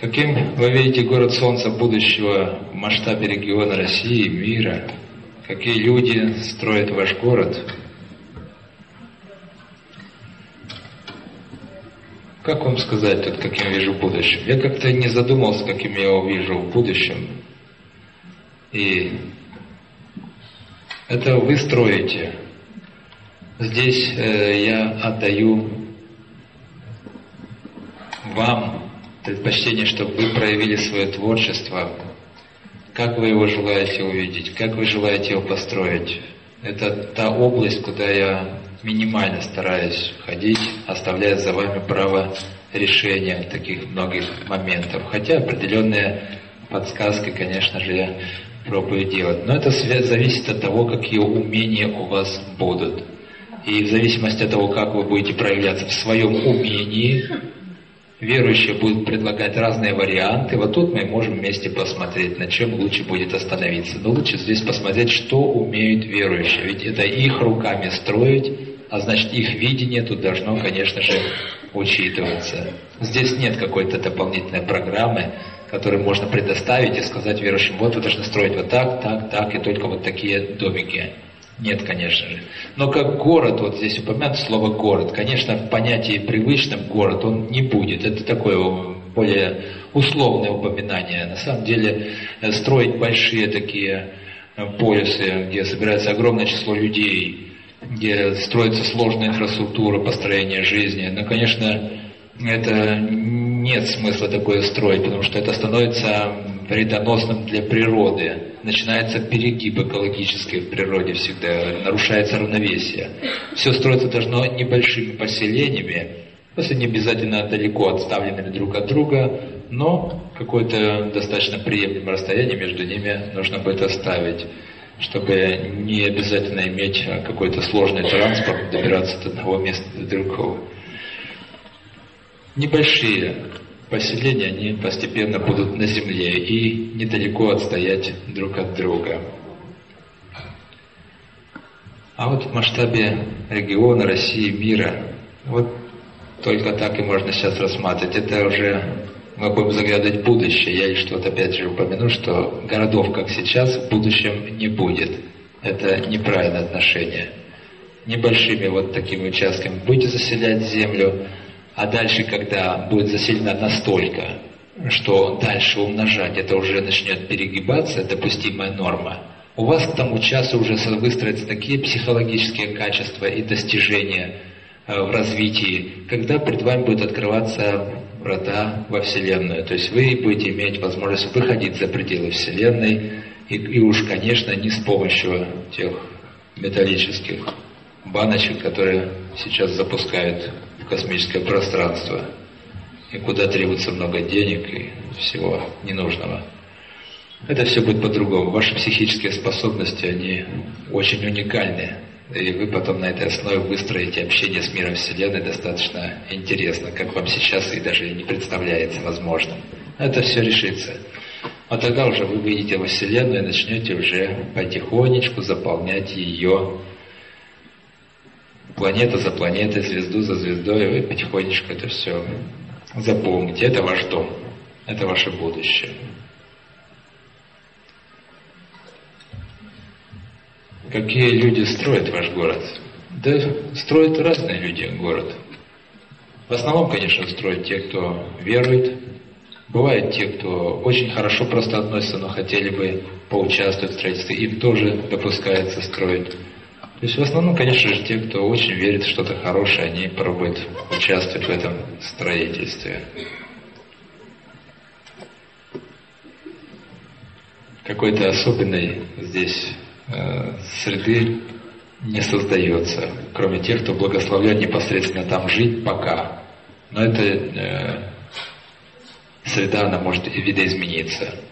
Каким вы видите город Солнца будущего в масштабе региона России, мира? Какие люди строят ваш город? Как вам сказать, тут, каким вижу будущее? Я как-то не задумался, каким я его вижу в будущем. И это вы строите. Здесь я отдаю вам предпочтение, чтобы вы проявили свое творчество. Как вы его желаете увидеть, как вы желаете его построить. Это та область, куда я минимально стараюсь ходить, оставляя за вами право решения таких многих моментов. Хотя определенные подсказки, конечно же, я пробую делать. Но это зависит от того, какие умения у вас будут. И в зависимости от того, как вы будете проявляться в своем умении, верующие будут предлагать разные варианты. Вот тут мы можем вместе посмотреть, на чем лучше будет остановиться. Но лучше здесь посмотреть, что умеют верующие. Ведь это их руками строить, а значит их видение тут должно, конечно же, учитываться. Здесь нет какой-то дополнительной программы, которую можно предоставить и сказать верующим: вот вы должны строить вот так, так, так, и только вот такие домики. Нет, конечно же. Но как город, вот здесь упомянуто слово «город», конечно, в понятии привычном город он не будет. Это такое более условное упоминание. На самом деле строить большие такие полюсы, где собирается огромное число людей, где строится сложная инфраструктура построения жизни, ну, конечно, это нет смысла такое строить, потому что это становится вредоносным для природы. Начинается перегиб экологический в природе всегда, нарушается равновесие. Все строиться должно небольшими поселениями, если не обязательно далеко отставленными друг от друга, но какое-то достаточно приемлемое расстояние между ними нужно будет оставить, чтобы не обязательно иметь какой-то сложный транспорт, добираться от одного места до другого. Небольшие поселения, они постепенно будут на земле и недалеко отстоять друг от друга. А вот в масштабе региона, России, мира, вот только так и можно сейчас рассматривать. Это уже мы будем заглядывать в будущее. Я лишь вот опять же упомяну, что городов, как сейчас, в будущем не будет. Это неправильное отношение. Небольшими вот такими участками будете заселять землю, а дальше, когда будет заселена настолько, что дальше умножать, это уже начнет перегибаться, допустимая норма, у вас к тому часу уже выстроятся такие психологические качества и достижения в развитии, когда перед вами будут открываться врата во Вселенную. То есть вы будете иметь возможность выходить за пределы Вселенной, и уж, конечно, не с помощью тех металлических баночек, которые сейчас запускают в космическое пространство, и куда требуется много денег и всего ненужного. Это все будет по-другому. Ваши психические способности, они очень уникальны. И вы потом на этой основе выстроите общение с миром Вселенной достаточно интересно, как вам сейчас и даже не представляется возможным. Это все решится. А тогда уже вы выйдете во Вселенную и начнете уже потихонечку заполнять ее планета за планетой, звезду за звездой, и вы потихонечку это все запомните. Это ваш дом, это ваше будущее. Какие люди строят ваш город? Да, строят разные люди город. В основном, конечно, строят те, кто верует. Бывают те, кто очень хорошо просто относится, но хотели бы поучаствовать в строительстве, им тоже допускается строить. То есть в основном, конечно же, те, кто очень верит в что-то хорошее, они пробуют участвовать в этом строительстве. Какой-то особенной здесь среды не создается, кроме тех, кто благословляет непосредственно там жить пока. Но эта среда, она может и видоизмениться.